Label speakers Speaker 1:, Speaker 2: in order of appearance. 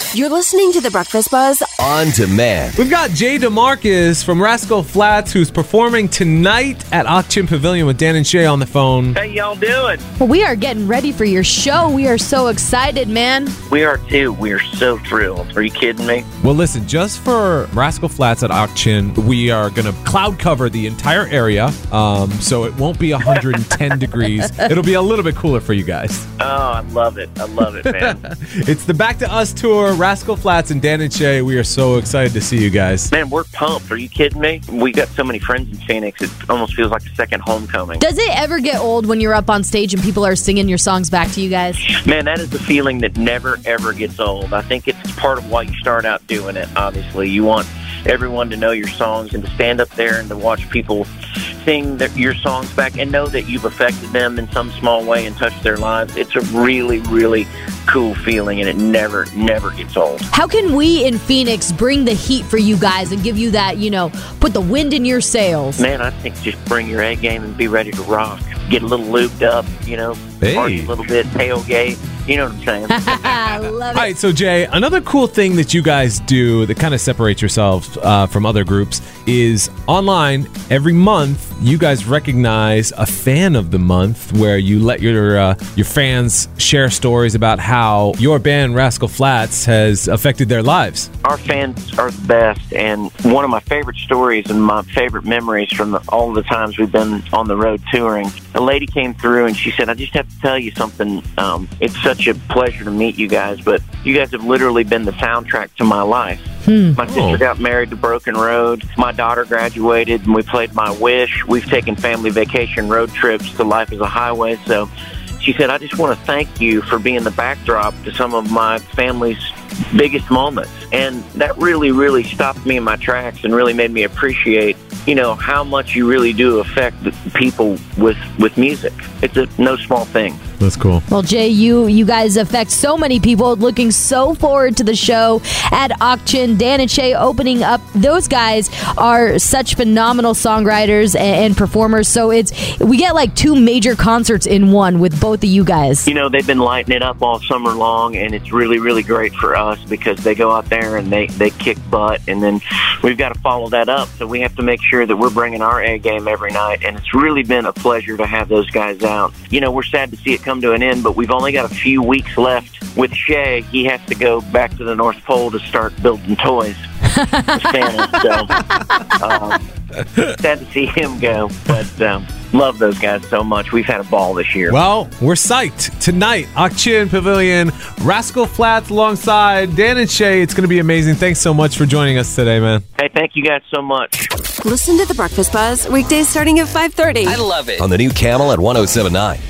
Speaker 1: You're listening to The Breakfast Buzz
Speaker 2: On Demand.
Speaker 3: We've got Jay DeMarcus from Rascal Flatts, who's performing tonight at Ak-Chin Pavilion with Dan and Shay on the phone.
Speaker 4: How y'all doing?
Speaker 5: Well, we are getting ready for your show. We are so excited, man.
Speaker 4: We are too. We are so thrilled. Are you kidding me?
Speaker 3: Well, listen, just for Rascal Flatts at Ak-Chin, we are going to cloud cover the entire area, so it won't be 110 degrees. It'll be a little bit cooler for you guys.
Speaker 4: Oh, I love it. I love it, man.
Speaker 3: It's the Back to Us tour, Rascal Flatts and Dan and Shay. We are so excited to see you guys.
Speaker 4: Man, we're pumped. Are you kidding me? We got so many friends in Phoenix, it almost feels like a second homecoming.
Speaker 5: Does it ever get old when you're up on stage and people are singing your songs back to you guys?
Speaker 4: Man, that is a feeling that never, ever gets old. I think it's part of why you start out doing it, obviously. You want everyone to know your songs and to stand up there and to watch people sing your songs back and know that you've affected them in some small way and touched their lives. It's a really, really cool feeling, and it never, never gets old.
Speaker 5: How can we in Phoenix bring the heat for you guys and give you that, put the wind in your sails?
Speaker 4: Man, I think just bring your A game and be ready to rock. Get a little lubed up, party a little bit, tailgate. You know what I'm saying?
Speaker 5: I love it.
Speaker 3: All right, so Jay, another cool thing that you guys do that kind of separates yourselves from other groups is online every month you guys recognize a fan of the month, where you let your fans share stories about how your band Rascal Flatts has affected their lives.
Speaker 4: Our fans are the best, and one of my favorite stories and my favorite memories from all the times we've been on the road touring, a lady came through and she said, "I just have to tell you something. It's such a pleasure to meet you guys, but you guys have literally been the soundtrack to my life." My sister got married to Broken Road. My daughter graduated, and we played My Wish. We've taken family vacation road trips to Life is a Highway. So she said, "I just want to thank you for being the backdrop to some of my family's biggest moments." And that really, really stopped me in my tracks and really made me appreciate, how much you really do affect the people with music. It's a no small thing.
Speaker 3: That's cool.
Speaker 5: Well, Jay, you guys affect so many people. Looking so forward to the show at Ak-Chin. Dan and Shay opening up. Those guys are such phenomenal songwriters and performers. So we get like two major concerts in one with both of you guys.
Speaker 4: They've been lighting it up all summer long, and it's really, really great for us because they go out there and they kick butt, and then we've got to follow that up. So we have to make sure that we're bringing our A game every night, and it's really been a pleasure to have those guys out. We're sad to see it come to an end, but we've only got a few weeks left. With Shay, he has to go back to the North Pole to start building toys for Santa. So sad to see him go, but love those guys so much. We've had a ball this year.
Speaker 3: Well, we're psyched. Tonight, Ak-Chin Pavilion, Rascal Flatts alongside Dan and Shay. It's going to be amazing. Thanks so much for joining us today, man.
Speaker 4: Hey, thank you guys so much.
Speaker 1: Listen to The Breakfast Buzz weekdays starting at 5:30.
Speaker 2: I love it. On the new Camel at 107.9.